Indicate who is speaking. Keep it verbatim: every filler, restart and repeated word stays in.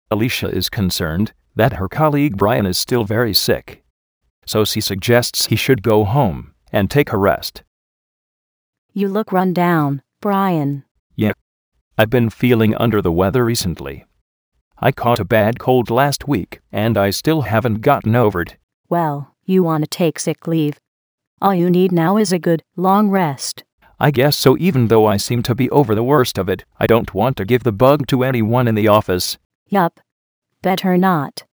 Speaker 1: Alicia is concerned that her colleague Brian is still very sick, so she suggests he should go home and take a rest.
Speaker 2: You look run down, Brian.
Speaker 1: Yeah, I've been feeling under the weather recently. I caught a bad cold last week, and I still haven't gotten over it.
Speaker 2: Well, you want to take sick leave. All you need now is a good, long rest.
Speaker 1: I guess so. Even though I seem to be over the worst of it, I don't want to give the bug to anyone in the office.
Speaker 2: Yup. Better not.